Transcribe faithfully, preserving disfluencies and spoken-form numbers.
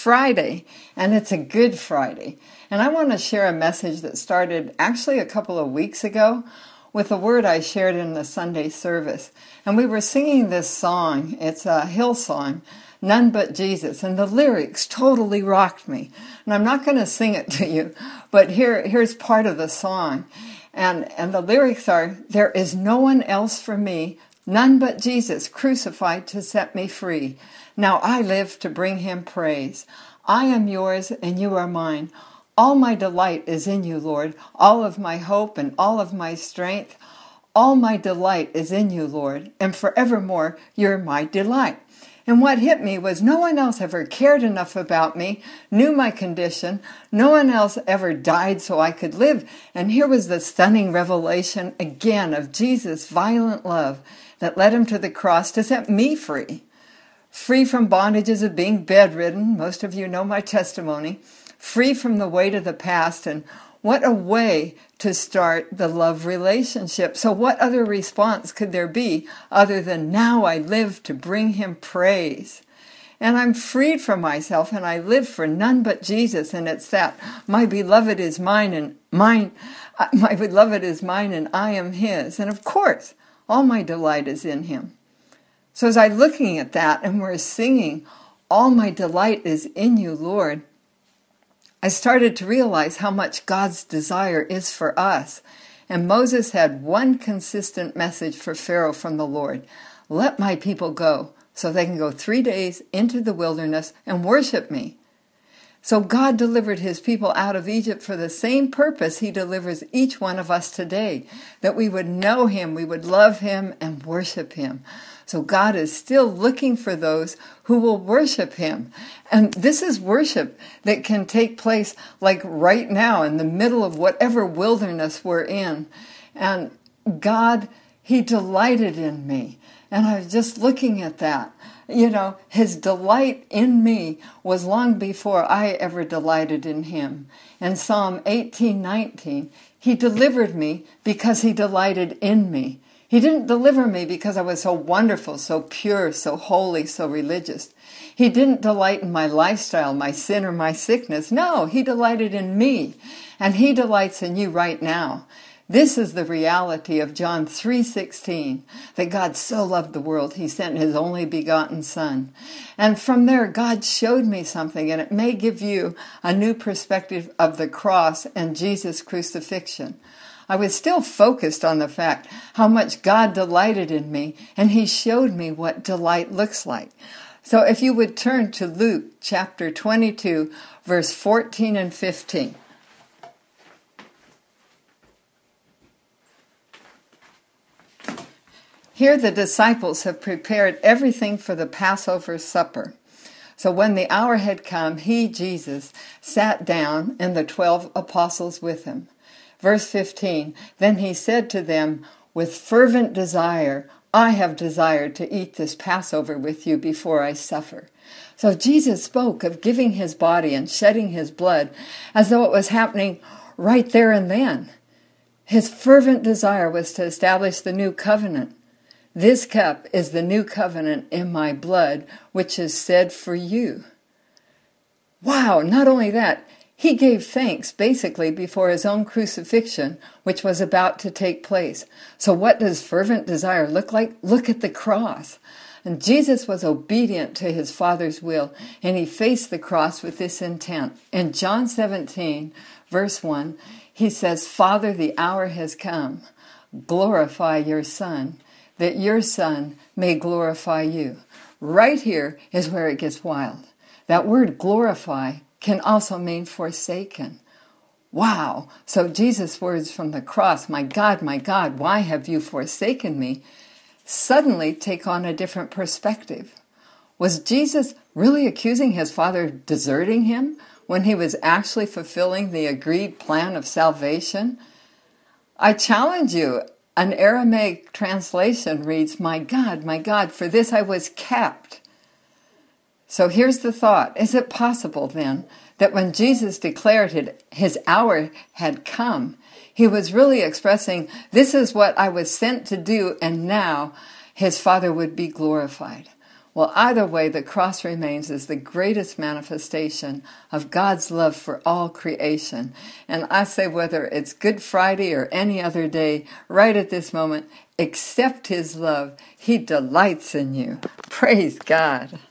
Friday, and it's a Good Friday. And I want to share a message that started actually a couple of weeks ago with a word I shared in the Sunday service. And we were singing this song. It's a hill song, None But Jesus. And the lyrics totally rocked me. And I'm not going to sing it to you, but here, here's part of the song. And, and the lyrics are, there is no one else for me, none but Jesus crucified to set me free. Now I live to bring him praise. I am yours and you are mine. All my delight is in you, Lord. All of my hope and all of my strength. All my delight is in you, Lord. And forevermore, you're my delight. And what hit me was no one else ever cared enough about me, knew my condition. No one else ever died so I could live. And here was the stunning revelation again of Jesus' violent love that led him to the cross to set me free. Free from bondages of being bedridden. Most of you know my testimony. Free from the weight of the past. And what a way to start the love relationship. So what other response could there be other than now I live to bring him praise? And I'm freed from myself and I live for none but Jesus. And it's that my beloved is mine and mine, my beloved is mine and I am his. And of course, all my delight is in him. So as I'm looking at that and we're singing, all my delight is in you, Lord, I started to realize how much God's desire is for us. And Moses had one consistent message for Pharaoh from the Lord. Let my people go so they can go three days into the wilderness and worship me. So God delivered his people out of Egypt for the same purpose he delivers each one of us today, that we would know him, we would love him and worship him. So God is still looking for those who will worship him. And this is worship that can take place like right now in the middle of whatever wilderness we're in. And God, he delighted in me. And I was just looking at that. You know, his delight in me was long before I ever delighted in him. In Psalm eighteen nineteen, he delivered me because he delighted in me. He didn't deliver me because I was so wonderful, so pure, so holy, so religious. He didn't delight in my lifestyle, my sin, or my sickness. No, he delighted in me, and he delights in you right now. This is the reality of John three sixteen, that God so loved the world, he sent his only begotten Son. And from there, God showed me something, and it may give you a new perspective of the cross and Jesus' crucifixion. I was still focused on the fact how much God delighted in me, and he showed me what delight looks like. So if you would turn to Luke chapter twenty-two, verse fourteen and fifteen. Here the disciples have prepared everything for the Passover supper. So when the hour had come, he, Jesus, sat down, and the twelve apostles with him. Verse fifteen, then he said to them, with fervent desire, I have desired to eat this Passover with you before I suffer. So Jesus spoke of giving his body and shedding his blood as though it was happening right there and then. His fervent desire was to establish the new covenant. This cup is the new covenant in my blood, which is said for you. Wow, not only that, he gave thanks basically before his own crucifixion, which was about to take place. So what does fervent desire look like? Look at the cross. And Jesus was obedient to his Father's will, and he faced the cross with this intent. In John seventeen, verse one, he says, Father, the hour has come. Glorify your Son, that your Son may glorify you. Right here is where it gets wild. That word glorify can also mean forsaken. Wow! So Jesus' words from the cross, my God, my God, why have you forsaken me, suddenly take on a different perspective. Was Jesus really accusing his Father of deserting him when he was actually fulfilling the agreed plan of salvation? I challenge you, an Aramaic translation reads, my God, my God, for this I was kept. So here's the thought. Is it possible then that when Jesus declared it, his hour had come, he was really expressing, this is what I was sent to do, and now his Father would be glorified? Well, either way, the cross remains as the greatest manifestation of God's love for all creation. And I say, whether it's Good Friday or any other day, right at this moment, accept his love. He delights in you. Praise God.